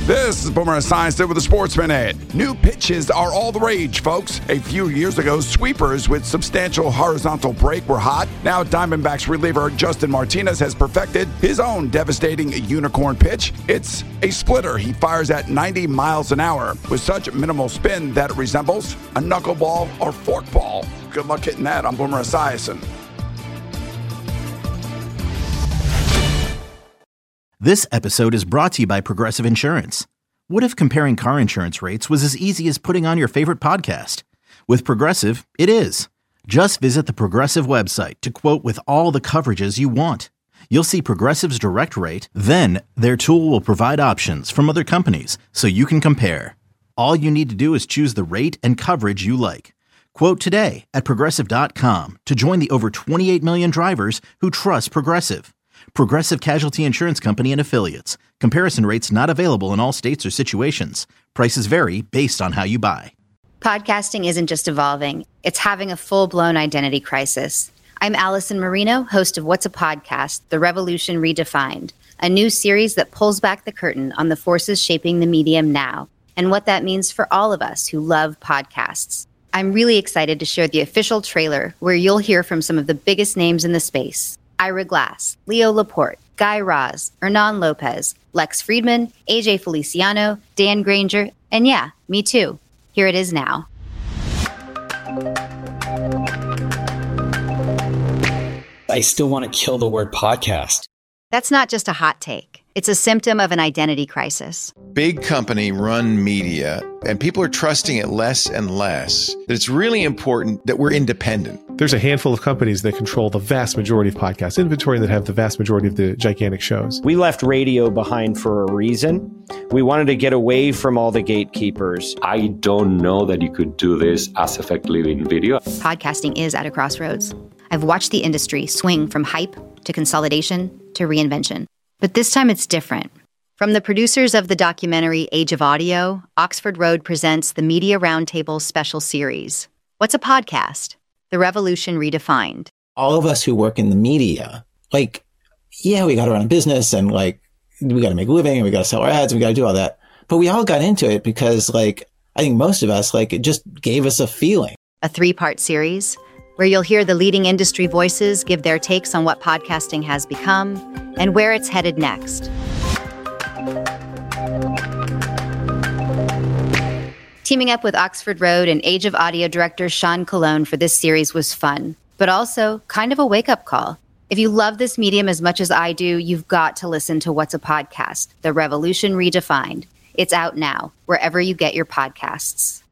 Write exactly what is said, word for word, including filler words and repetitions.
This is Boomer Esiason with the Sports Minute. New pitches are all the rage, folks. A few years ago, sweepers with substantial horizontal break were hot. Now Diamondbacks reliever Justin Martinez has perfected his own devastating unicorn pitch. It's a splitter he fires at ninety miles an hour with such minimal spin that it resembles a knuckleball or forkball. Good luck hitting that. I'm Boomer Esiason. This episode is brought to you by Progressive Insurance. What if comparing car insurance rates was as easy as putting on your favorite podcast? With Progressive, it is. Just visit the Progressive website to quote with all the coverages you want. You'll see Progressive's direct rate, then their tool will provide options from other companies so you can compare. All you need to do is choose the rate and coverage you like. Quote today at Progressive dot com to join the over twenty-eight million drivers who trust Progressive. Progressive Casualty Insurance Company and Affiliates. Comparison rates not available in all states or situations. Prices vary based on how you buy. Podcasting isn't just evolving, it's having a full-blown identity crisis. I'm Allison Marino, host of What's a Podcast? The Revolution Redefined, a new series that pulls back the curtain on the forces shaping the medium now and what that means for all of us who love podcasts. I'm really excited to share the official trailer where you'll hear from some of the biggest names in the space. Ira Glass, Leo Laporte, Guy Raz, Hernan Lopez, Lex Friedman, A J Feliciano, Dan Granger, and yeah, me too. Here it is now. I still want to kill the word podcast. That's not just a hot take. It's a symptom of an identity crisis. Big company run media, and people are trusting it less and less. That it's really important that we're independent. There's a handful of companies that control the vast majority of podcast inventory and that have the vast majority of the gigantic shows. We left radio behind for a reason. We wanted to get away from all the gatekeepers. I don't know that you could do this as effectively in video. Podcasting is at a crossroads. I've watched the industry swing from hype to consolidation to reinvention. But this time it's different. From the producers of the documentary Age of Audio, Oxford Road presents the Media Roundtable special series. What's a podcast? The Revolution Redefined. All of us who work in the media, like, yeah, we got to run a business and like, we got to make a living and we got to sell our ads and we got to do all that. But we all got into it because like, I think most of us, like, it just gave us a feeling. A three-part series where you'll hear the leading industry voices give their takes on what podcasting has become and where it's headed next. Teaming up with Oxford Road and Age of Audio director Sean Colon for this series was fun, but also kind of a wake-up call. If you love this medium as much as I do, you've got to listen to What's a Podcast? The Revolution Redefined. It's out now, wherever you get your podcasts.